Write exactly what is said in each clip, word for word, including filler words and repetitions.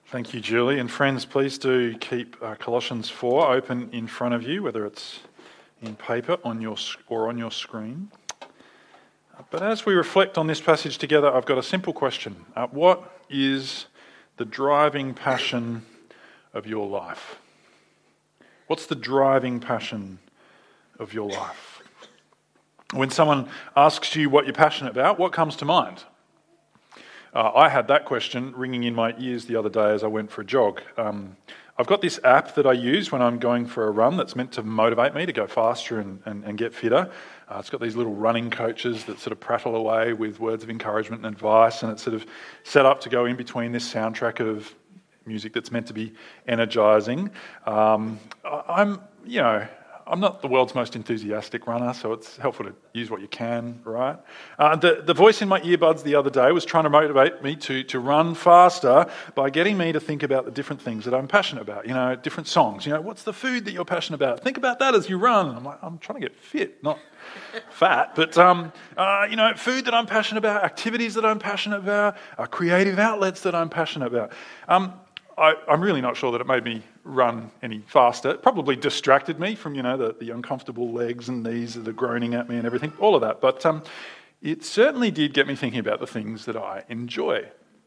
Thank you, Julie. And friends, please do keep uh, Colossians four open in front of you, whether it's in paper on your or on your screen. But as we reflect on this passage together, I've got a simple question. Uh, what is the driving passion of your life? What's the driving passion of your life? When someone asks you what you're passionate about, what comes to mind? Uh, I had that question ringing in my ears the other day as I went for a jog. Um, I've got this app that I use when I'm going for a run that's meant to motivate me to go faster and, and, and get fitter. Uh, it's got these little running coaches that sort of prattle away with words of encouragement and advice, and it's sort of set up to go in between this soundtrack of music that's meant to be energising. Um, I'm, you know, I'm not the world's most enthusiastic runner, so it's helpful to use what you can, right? Uh, the, the voice in my earbuds the other day was trying to motivate me to, to run faster by getting me to think about the different things that I'm passionate about, you know, different songs. You know, what's the food that you're passionate about? Think about that as you run. I'm like, I'm trying to get fit, not fat, but, um, uh, you know, food that I'm passionate about, activities that I'm passionate about, uh, creative outlets that I'm passionate about. Um, I, I'm really not sure that it made me run any faster. It probably distracted me from, you know, the, the uncomfortable legs and knees that are groaning at me and everything, all of that. But um, it certainly did get me thinking about the things that I enjoy.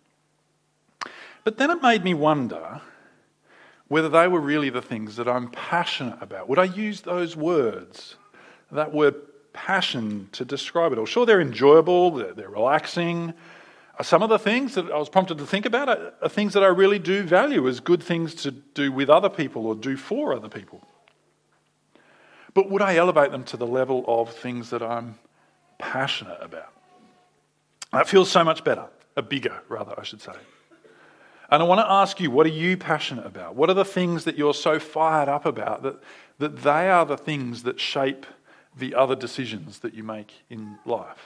But then it made me wonder whether they were really the things that I'm passionate about. Would I use those words, that word passion, to describe it all? Sure, they're enjoyable, they're, they're relaxing. Some of the things that I was prompted to think about are, are things that I really do value as good things to do with other people or do for other people. But would I elevate them to the level of things that I'm passionate about? That feels so much better, a bigger rather, I should say. And I want to ask you, what are you passionate about? What are the things that you're so fired up about that, that they are the things that shape the other decisions that you make in life?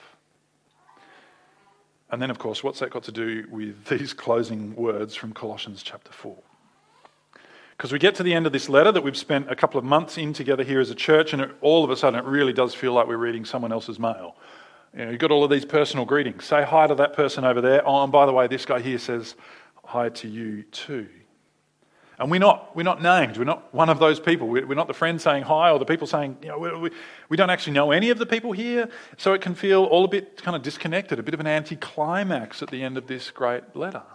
And then, of course, what's that got to do with these closing words from Colossians chapter four? Because we get to the end of this letter that we've spent a couple of months in together here as a church, and it, all of a sudden it really does feel like we're reading someone else's mail. You know, you've got all of these personal greetings. Say hi to that person over there. Oh, and by the way, this guy here says hi to you too. And we're not, we're not named. We're not one of those people. We're, we're not the friend saying hi or the people saying, you know, we, we, we don't actually know any of the people here. So it can feel all a bit kind of disconnected, a bit of an anticlimax at the end of this great letter.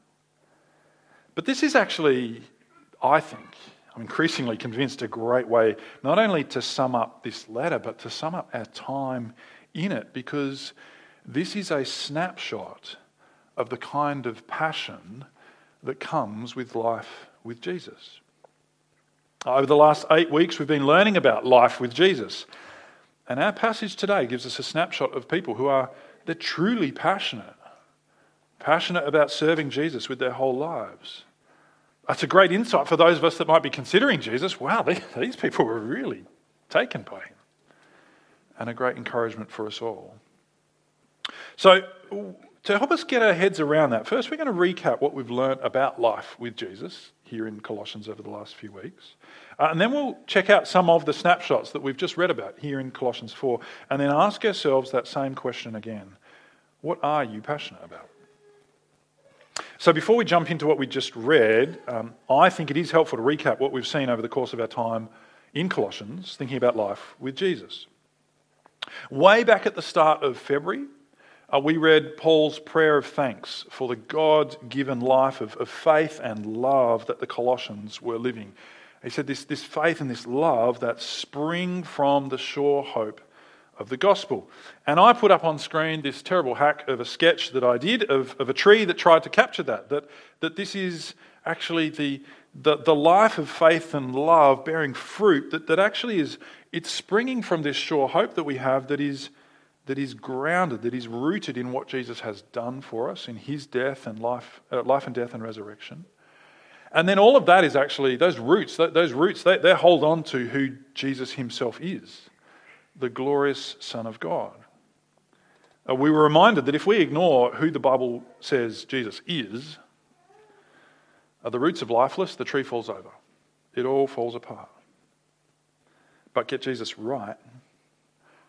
But this is actually, I think, I'm increasingly convinced, a great way not only to sum up this letter, but to sum up our time in it, because this is a snapshot of the kind of passion that comes with life with Jesus. Over the last eight weeks, we've been learning about life with Jesus. And our passage today gives us a snapshot of people who are, they're truly passionate. Passionate about serving Jesus with their whole lives. That's a great insight for those of us that might be considering Jesus. Wow, they, these people were really taken by him. And a great encouragement for us all. So, to help us get our heads around that, first we're going to recap what we've learned about life with Jesus here in Colossians over the last few weeks. Uh, and then we'll check out some of the snapshots that we've just read about here in Colossians four, and then ask ourselves that same question again. What are you passionate about? So before we jump into what we just read, um, I think it is helpful to recap what we've seen over the course of our time in Colossians, thinking about life with Jesus. Way back at the start of February, Uh, we read Paul's prayer of thanks for the God-given life of, of faith and love that the Colossians were living. He said this, this faith and this love that spring from the sure hope of the gospel. And I put up on screen this terrible hack of a sketch that I did of, of a tree that tried to capture that, that, that this is actually the, the, the life of faith and love bearing fruit that, that actually is, it's springing from this sure hope that we have that is that is grounded, that is rooted in what Jesus has done for us in his death and life, uh, life and death and resurrection. And then all of that is actually, those roots, those roots, they, they hold on to who Jesus himself is, the glorious Son of God. Uh, we were reminded that if we ignore who the Bible says Jesus is, uh, the roots are lifeless, the tree falls over. It all falls apart. But get Jesus right,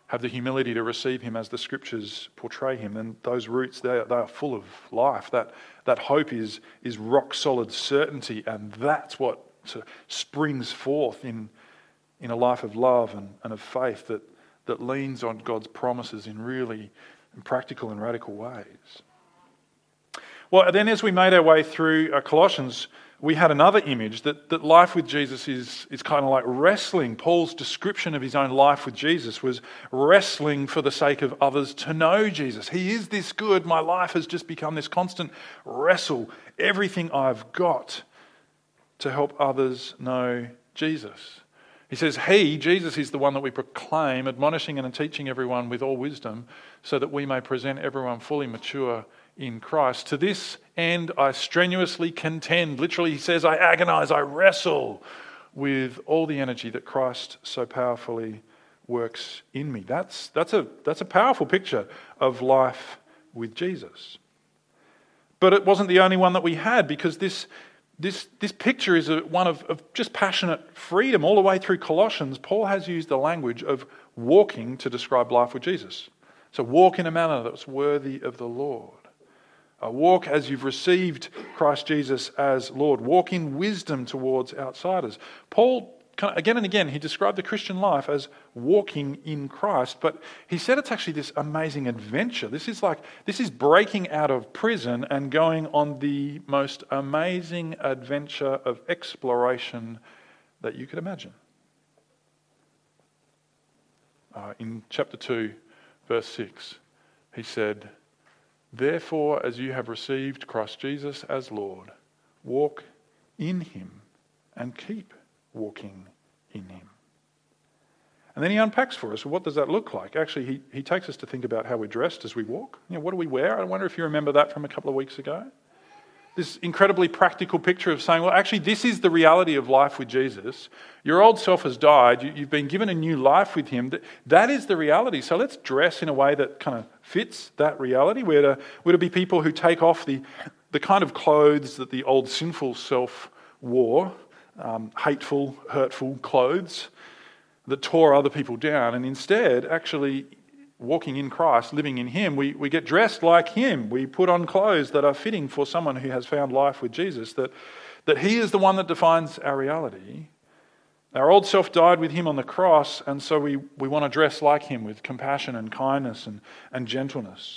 have the humility to receive him as the scriptures portray him, then those roots, they are, they are full of life. That, that hope is, is rock solid certainty, and that's what sort of springs forth in, in a life of love and, and of faith that, that leans on God's promises in really practical and radical ways. Well, then as we made our way through uh, Colossians, we had another image that, that life with Jesus is, is kind of like wrestling. Paul's description of his own life with Jesus was wrestling for the sake of others to know Jesus. He is this good. My life has just become this constant wrestle. Everything I've got to help others know Jesus. He says, he, Jesus, is the one that we proclaim, admonishing and teaching everyone with all wisdom, so that we may present everyone fully mature in Christ. To this end, I strenuously contend. Literally, he says, I agonize, I wrestle with all the energy that Christ so powerfully works in me. That's, that's, a, that's a powerful picture of life with Jesus. But it wasn't the only one that we had, because this, this, this picture is a, one of, of just passionate freedom. All the way through Colossians, Paul has used the language of walking to describe life with Jesus. So walk in a manner that's worthy of the Lord. Uh, walk as you've received Christ Jesus as Lord. Walk in wisdom towards outsiders. Paul, again and again, he described the Christian life as walking in Christ, but he said it's actually this amazing adventure. This is like, this is breaking out of prison and going on the most amazing adventure of exploration that you could imagine. Uh, in chapter two, verse six, he said, therefore, as you have received Christ Jesus as Lord, walk in him and keep walking in him. And then he unpacks for us, well, what does that look like? Actually, he, he takes us to think about how we're dressed as we walk. You know, what do we wear? I wonder if you remember that from a couple of weeks ago. This incredibly practical picture of saying, well, actually, this is the reality of life with Jesus. Your old self has died. You, you've been given a new life with him. That, that is the reality. So let's dress in a way that kind of fits that reality. We're to, we're to be people who take off the, the kind of clothes that the old sinful self wore, um, hateful, hurtful clothes that tore other people down, and instead actually walking in Christ, living in him, we, we get dressed like him. We put on clothes that are fitting for someone who has found life with Jesus, that, that he is the one that defines our reality. Our old self died with him on the cross, and so we, we want to dress like him with compassion and kindness and, and gentleness.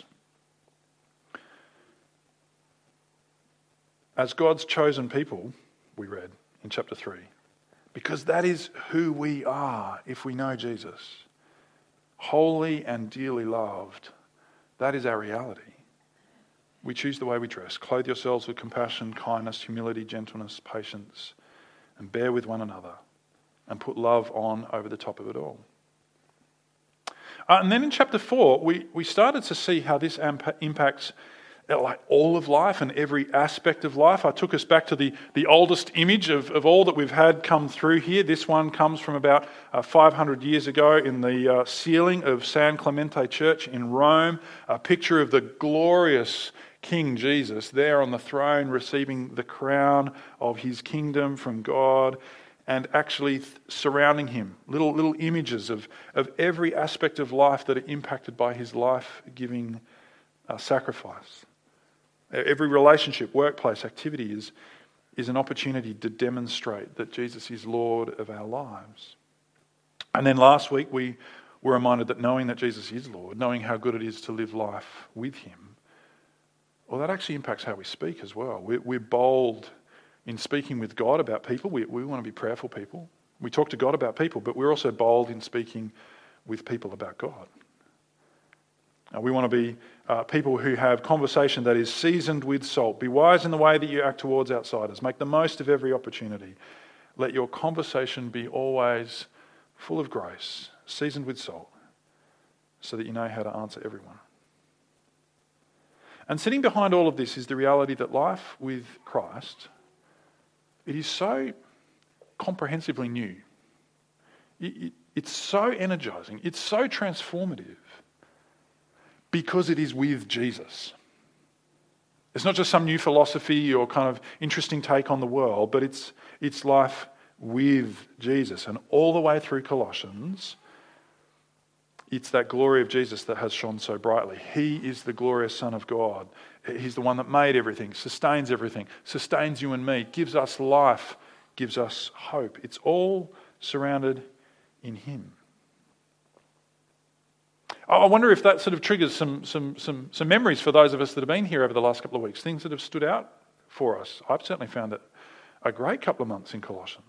As God's chosen people, we read in chapter three, because that is who we are if we know Jesus. Holy and dearly loved. That is our reality. We choose the way we dress. Clothe yourselves with compassion, kindness, humility, gentleness, patience, and bear with one another, and put love on over the top of it all. Uh, and then in chapter four, we, we started to see how this amp- impacts like all of life and every aspect of life. I took us back to the, the oldest image of, of all that we've had come through here. This one comes from about uh, five hundred years ago in the uh, ceiling of San Clemente Church in Rome, a picture of the glorious King Jesus there on the throne receiving the crown of his kingdom from God, and actually th- surrounding him, little little images of, of every aspect of life that are impacted by his life-giving uh, sacrifice. Every relationship, workplace, activity is, is an opportunity to demonstrate that Jesus is Lord of our lives. And then last week we were reminded that knowing that Jesus is Lord, knowing how good it is to live life with him, well, that actually impacts how we speak as well. We're, we're bold in speaking with God about people. We, we want to be prayerful people. We talk to God about people, but we're also bold in speaking with people about God. Uh, we want to be uh, people who have conversation that is seasoned with salt. Be wise in the way that you act towards outsiders. Make the most of every opportunity. Let your conversation be always full of grace, seasoned with salt, so that you know how to answer everyone. And sitting behind all of this is the reality that life with Christ, it is so comprehensively new. It, it, it's so energizing. It's so transformative. Because it is with Jesus. It's not just some new philosophy or kind of interesting take on the world, but it's it's life with Jesus. And all the way through Colossians, It's that glory of Jesus that has shone so brightly. He is the glorious Son of God. He's the one that made everything, sustains everything, sustains you and me, gives us life, gives us hope. It's all surrounded in him. I wonder if that sort of triggers some, some, some, some memories for those of us that have been here over the last couple of weeks, things that have stood out for us. I've certainly found it a great couple of months in Colossians.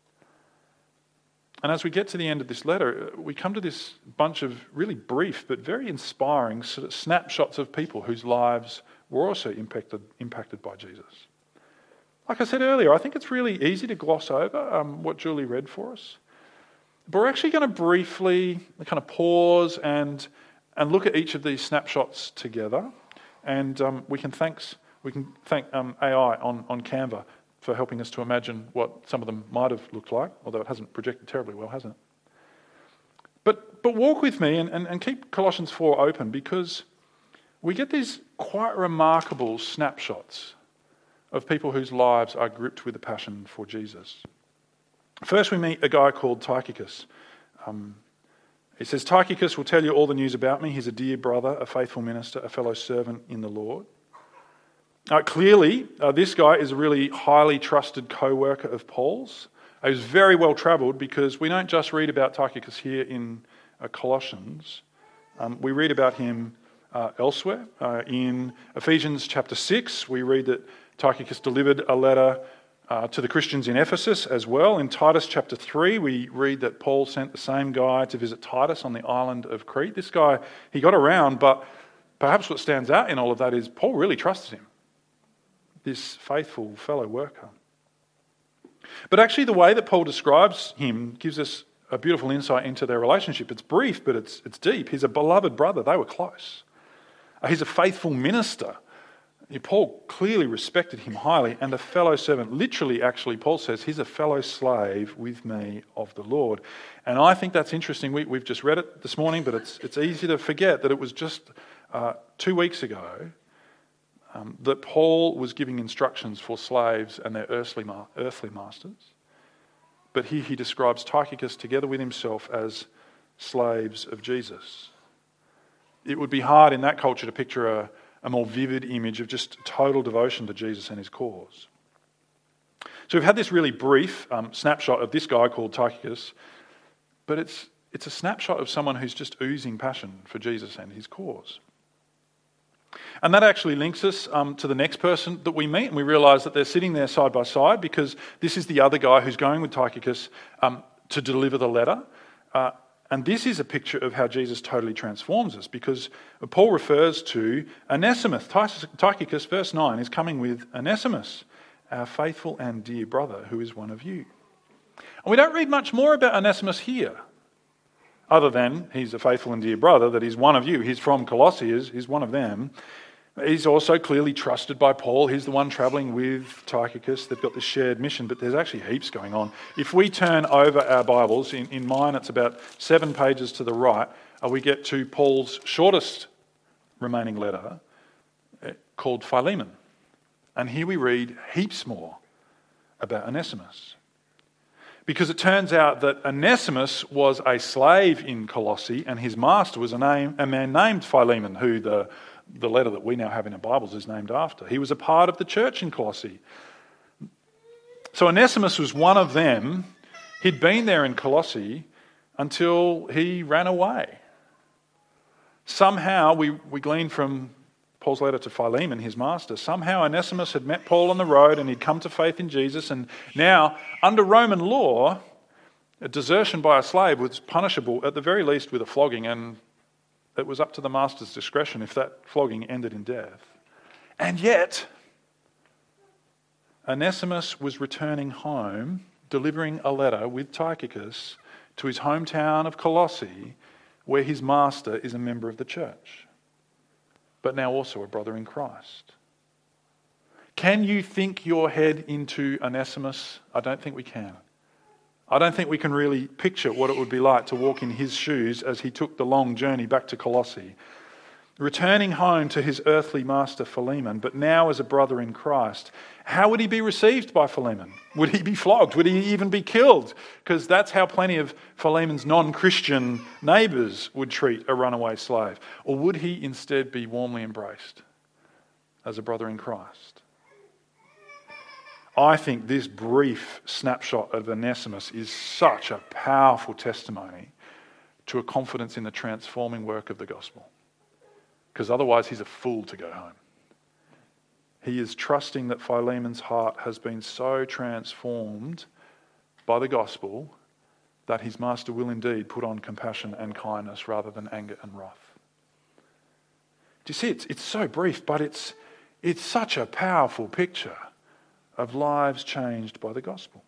And as we get to the end of this letter, we come to this bunch of really brief but very inspiring sort of snapshots of people whose lives were also impacted, impacted by Jesus. Like I said earlier, I think it's really easy to gloss over um, what Julie read for us. But we're actually going to briefly kind of pause and and look at each of these snapshots together. And um, we can thanks we can thank um, A I on, on Canva for helping us to imagine what some of them might have looked like, although it hasn't projected terribly well, hasn't it? But but walk with me and, and, and keep Colossians four open, because we get these quite remarkable snapshots of people whose lives are gripped with a passion for Jesus. First, we meet a guy called Tychicus. Um, he says, Tychicus will tell you all the news about me. He's a dear brother, a faithful minister, a fellow servant in the Lord. Uh, clearly, uh, this guy is a really highly trusted co-worker of Paul's. He was very well travelled, because we don't just read about Tychicus here in uh, Colossians. Um, we read about him uh, elsewhere. Uh, in Ephesians chapter six, we read that Tychicus delivered a letter Uh, to the Christians in Ephesus as well. In Titus chapter three, we read that Paul sent the same guy to visit Titus on the island of Crete. This guy, he got around, but perhaps what stands out in all of that is Paul really trusted him, this faithful fellow worker. But actually the way that Paul describes him gives us a beautiful insight into their relationship. It's brief, but it's, it's deep. He's a beloved brother. They were close. Uh, he's a faithful minister. Paul clearly respected him highly, and a fellow servant. Literally, actually, Paul says he's a fellow slave with me of the Lord. And I think that's interesting. We, we've just read it this morning, but it's it's easy to forget that it was just uh, two weeks ago um, that Paul was giving instructions for slaves and their earthly, ma- earthly masters. But here he describes Tychicus together with himself as slaves of Jesus. It would be hard in that culture to picture a a more vivid image of just total devotion to Jesus and his cause. So we've had this really brief um, snapshot of this guy called Tychicus, but it's it's a snapshot of someone who's just oozing passion for Jesus and his cause. And that actually links us um, to the next person that we meet, and we realise that they're sitting there side by side, because this is the other guy who's going with Tychicus um, to deliver the letter. Uh, And this is a picture of how Jesus totally transforms us, because Paul refers to Onesimus. Tychicus, verse nine, is coming with Onesimus, our faithful and dear brother, who is one of you. And we don't read much more about Onesimus here, other than he's a faithful and dear brother, that he's one of you. He's from Colossae, he's one of them. He's also clearly trusted by Paul. He's the one travelling with Tychicus. They've got this shared mission, but there's actually heaps going on. If we turn over our Bibles, in, in mine it's about seven pages to the right, uh, we get to Paul's shortest remaining letter uh, called Philemon. And here we read heaps more about Onesimus. Because it turns out that Onesimus was a slave in Colossae, and his master was a, name, a man named Philemon, who the The letter that we now have in our Bibles is named after. He was a part of the church in Colossae. So Onesimus was one of them. He'd been there in Colossae until he ran away. Somehow, we, we glean from Paul's letter to Philemon, his master, somehow Onesimus had met Paul on the road and he'd come to faith in Jesus, and now, under Roman law, a desertion by a slave was punishable at the very least with a flogging, and it was up to the master's discretion if that flogging ended in death. And yet, Onesimus was returning home, delivering a letter with Tychicus to his hometown of Colossae, where his master is a member of the church, but now also a brother in Christ. Can you think your head into Onesimus? I don't think we can. I don't think we can really picture what it would be like to walk in his shoes as he took the long journey back to Colossae. returning home to his earthly master Philemon, but now as a brother in Christ, how would he be received by Philemon? Would he be flogged? Would he even be killed? Because that's how plenty of Philemon's non-Christian neighbours would treat a runaway slave. Or would he instead be warmly embraced as a brother in Christ? I think this brief snapshot of Onesimus is such a powerful testimony to a confidence in the transforming work of the gospel. Because otherwise he's a fool to go home. He is trusting that Philemon's heart has been so transformed by the gospel that his master will indeed put on compassion and kindness rather than anger and wrath. Do you see, it's, it's so brief, but it's, it's such a powerful picture of lives changed by the gospel.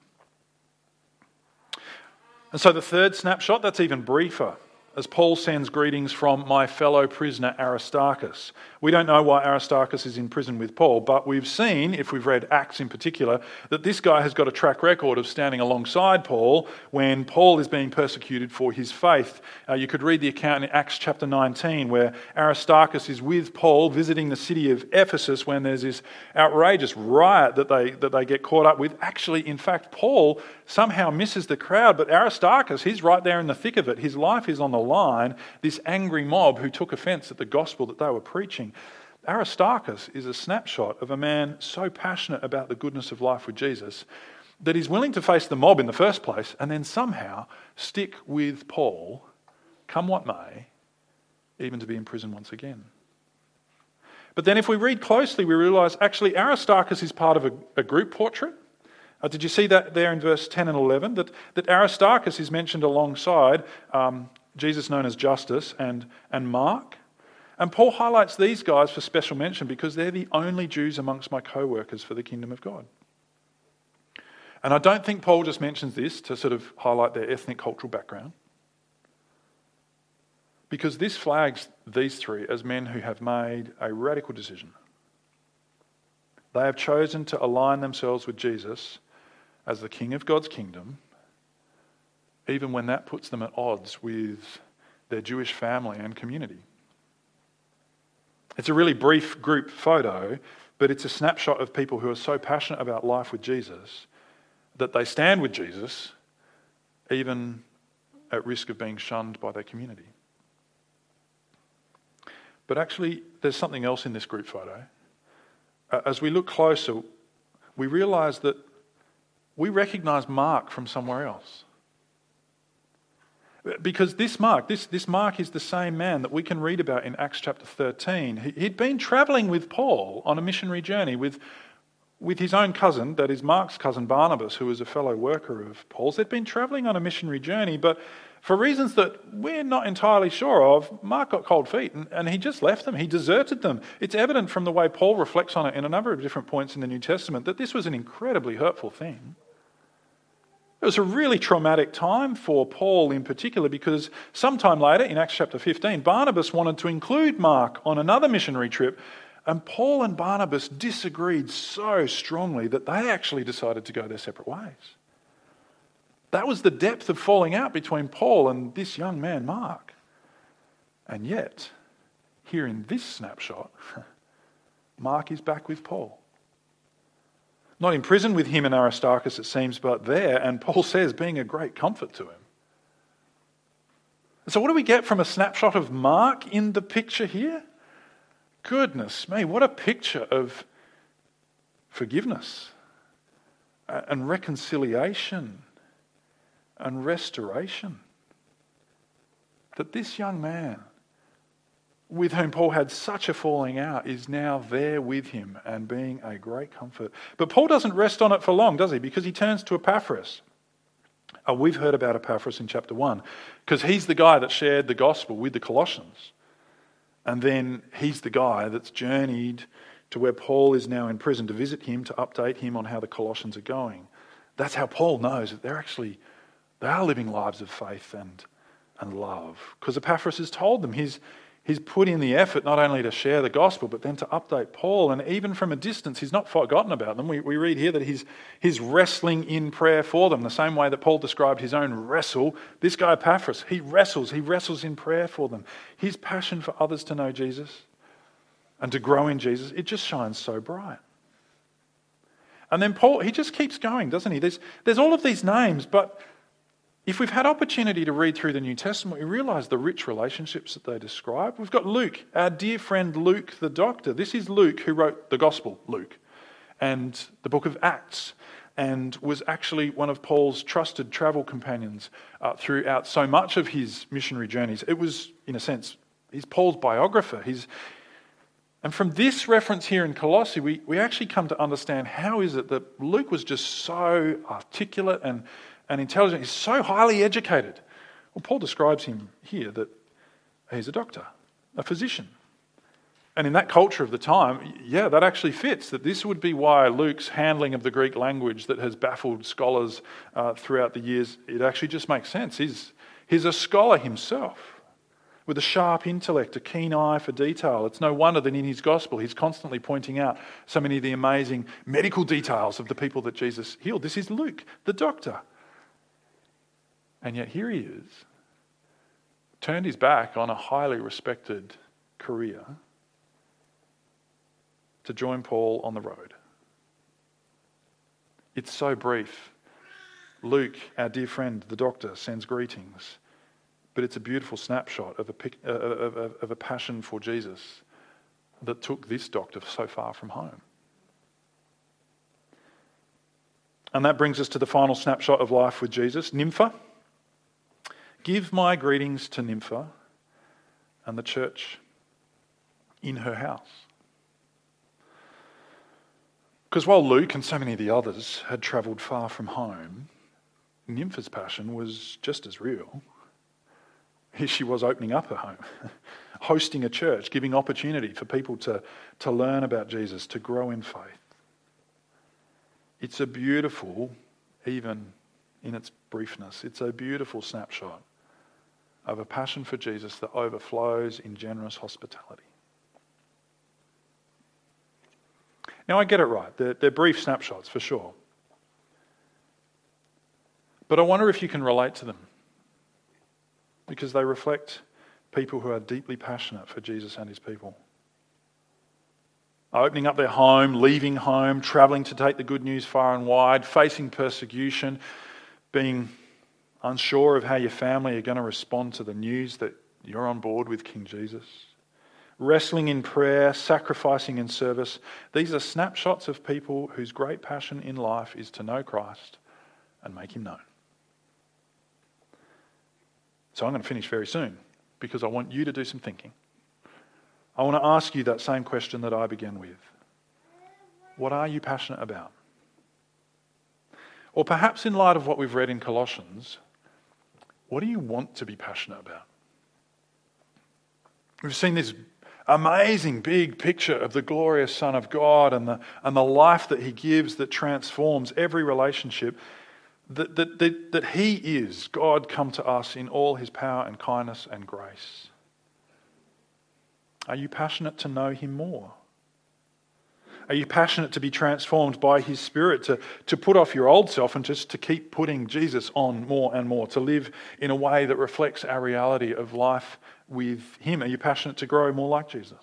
And so the third snapshot, that's even briefer, as Paul sends greetings from my fellow prisoner Aristarchus. We don't know why Aristarchus is in prison with Paul, but we've seen, if we've read Acts in particular, that this guy has got a track record of standing alongside Paul when Paul is being persecuted for his faith. Uh, you could read the account in Acts chapter nineteen where Aristarchus is with Paul visiting the city of Ephesus when there's this outrageous riot that they, that they get caught up with. Actually, in fact, Paul somehow misses the crowd, but Aristarchus, he's right there in the thick of it. His life is on the line, this angry mob who took offence at the gospel that they were preaching. Aristarchus is a snapshot of a man so passionate about the goodness of life with Jesus that he's willing to face the mob in the first place and then somehow stick with Paul, come what may, even to be in prison once again. But then if we read closely, we realise actually Aristarchus is part of a, a group portrait. Uh, did you see that there in verse ten and eleven? That, that Aristarchus is mentioned alongside um, Jesus known as Justus and, and Mark. And Paul highlights these guys for special mention because they're the only Jews amongst my co-workers for the kingdom of God. And I don't think Paul just mentions this to sort of highlight their ethnic cultural background, because this flags these three as men who have made a radical decision. They have chosen to align themselves with Jesus as the King of God's kingdom, even when that puts them at odds with their Jewish family and community. It's a really brief group photo, but it's a snapshot of people who are so passionate about life with Jesus that they stand with Jesus, even at risk of being shunned by their community. But actually, there's something else in this group photo. As we look closer, we realise that we recognise Mark from somewhere else. Because this Mark, this, this Mark is the same man that we can read about in Acts chapter thirteen. He, he'd been travelling with Paul on a missionary journey with, with his own cousin, that is Mark's cousin Barnabas, who was a fellow worker of Paul's. They'd been travelling on a missionary journey, but for reasons that we're not entirely sure of, Mark got cold feet and, and he just left them. He deserted them. It's evident from the way Paul reflects on it in a number of different points in the New Testament that this was an incredibly hurtful thing. It was a really traumatic time for Paul in particular, because sometime later in Acts chapter fifteen, Barnabas wanted to include Mark on another missionary trip, and Paul and Barnabas disagreed so strongly that they actually decided to go their separate ways. That was the depth of falling out between Paul and this young man, Mark. And yet, here in this snapshot, Mark is back with Paul. Not in prison with him and Aristarchus, it seems, but there, and Paul says, being a great comfort to him. So what do we get from a snapshot of Mark in the picture here? Goodness me, what a picture of forgiveness and reconciliation and restoration. That this young man, with whom Paul had such a falling out, is now there with him and being a great comfort. But Paul doesn't rest on it for long, does he? Because he turns to Epaphras. Oh, we've heard about Epaphras in chapter one, because he's the guy that shared the gospel with the Colossians. And then he's the guy that's journeyed to where Paul is now in prison to visit him, to update him on how the Colossians are going. That's how Paul knows that they're actually, they are living lives of faith and, and love. Because Epaphras has told them he's He's put in the effort not only to share the gospel, but then to update Paul. And even from a distance, he's not forgotten about them. We, we read here that he's, he's wrestling in prayer for them, the same way that Paul described his own wrestle. This guy Epaphras, he wrestles, he wrestles in prayer for them. His passion for others to know Jesus and to grow in Jesus, it just shines so bright. And then Paul, he just keeps going, doesn't he? There's, there's all of these names, but if we've had opportunity to read through the New Testament, we realise the rich relationships that they describe. We've got Luke, our dear friend Luke the doctor. This is Luke who wrote the Gospel, Luke, and the book of Acts, and was actually one of Paul's trusted travel companions uh, throughout so much of his missionary journeys. It was, in a sense, he's Paul's biographer. He's, and from this reference here in Colossae, we, we actually come to understand how is it that Luke was just so articulate and, and intelligent. He's so highly educated. Well, Paul describes him here that he's a doctor, a physician. And in that culture of the time, yeah, that actually fits, that this would be why Luke's handling of the Greek language that has baffled scholars uh, throughout the years, it actually just makes sense. He's, he's a scholar himself, with a sharp intellect, a keen eye for detail. It's no wonder that in his gospel he's constantly pointing out so many of the amazing medical details of the people that Jesus healed. This is Luke, the doctor. And yet here he is, turned his back on a highly respected career to join Paul on the road. It's so brief. Luke, our dear friend, the doctor, sends greetings. But it's a beautiful snapshot of a, of, of, of a passion for Jesus that took this doctor so far from home. And that brings us to the final snapshot of life with Jesus. Nympha. Give my greetings to Nympha and the church in her house. Because while Luke and so many of the others had travelled far from home, Nympha's passion was just as real. Here she was opening up her home, hosting a church, giving opportunity for people to, to learn about Jesus, to grow in faith. It's a beautiful, even in its briefness, it's a beautiful snapshot of a passion for Jesus that overflows in generous hospitality. Now, I get it right. They're, they're brief snapshots, for sure. But I wonder if you can relate to them, because they reflect people who are deeply passionate for Jesus and his people. Opening up their home, leaving home, travelling to take the good news far and wide, facing persecution, being unsure of how your family are going to respond to the news that you're on board with King Jesus. Wrestling in prayer, sacrificing in service. These are snapshots of people whose great passion in life is to know Christ and make him known. So I'm going to finish very soon because I want you to do some thinking. I want to ask you that same question that I began with. What are you passionate about? Or perhaps in light of what we've read in Colossians, what do you want to be passionate about? We've seen this amazing big picture of the glorious Son of God and the, and the life that he gives that transforms every relationship. That, that, that, that he is God come to us in all his power and kindness and grace. Are you passionate to know him more? Are you passionate to be transformed by his Spirit, to, to put off your old self and just to keep putting Jesus on more and more, to live in a way that reflects our reality of life with him? Are you passionate to grow more like Jesus?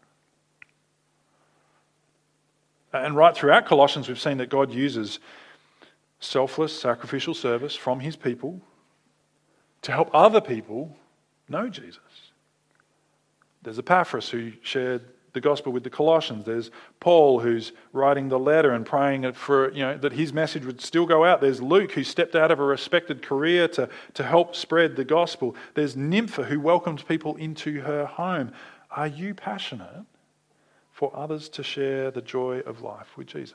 And right throughout Colossians, we've seen that God uses selfless, sacrificial service from his people to help other people know Jesus. There's Epaphras who shared the gospel with the Colossians. There's Paul who's writing the letter and praying for, you know, that his message would still go out. There's Luke who stepped out of a respected career to, to help spread the gospel. There's Nympha who welcomed people into her home. Are you passionate for others to share the joy of life with Jesus?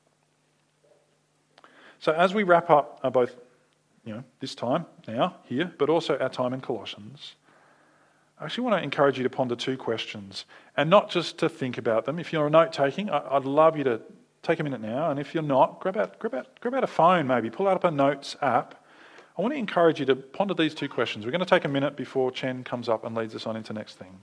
So as we wrap up uh, both, you know, this time now, here, but also our time in Colossians, I actually want to encourage you to ponder two questions, and not just to think about them. If you're note-taking, I'd love you to take a minute now, and if you're not, grab out, grab out, grab out a phone maybe, pull out up a notes app. I want to encourage you to ponder these two questions. We're going to take a minute before Chen comes up and leads us on into next things.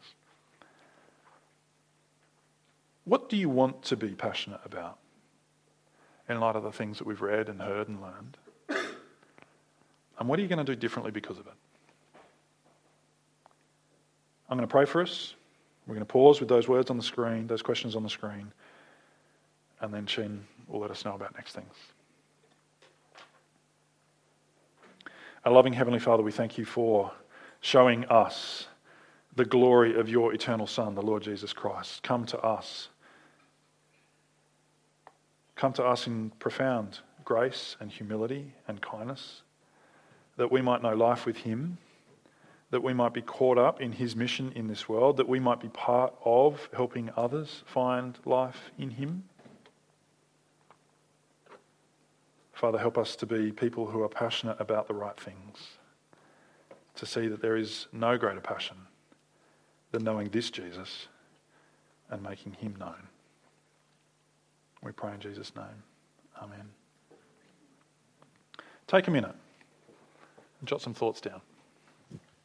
What do you want to be passionate about in light of the things that we've read and heard and learned? And what are you going to do differently because of it? I'm going to pray for us, We're going to pause with those words on the screen, those questions on the screen, and then Sheen will let us know about next things. Our loving Heavenly Father, we thank you for showing us the glory of your eternal Son, the Lord Jesus Christ. Come to us. Come to us in profound grace and humility and kindness, that we might know life with him, that we might be caught up in his mission in this world, that we might be part of helping others find life in him. Father, help us to be people who are passionate about the right things, to see that there is no greater passion than knowing this Jesus and making him known. We pray in Jesus' name. Amen. Take a minute and jot some thoughts down.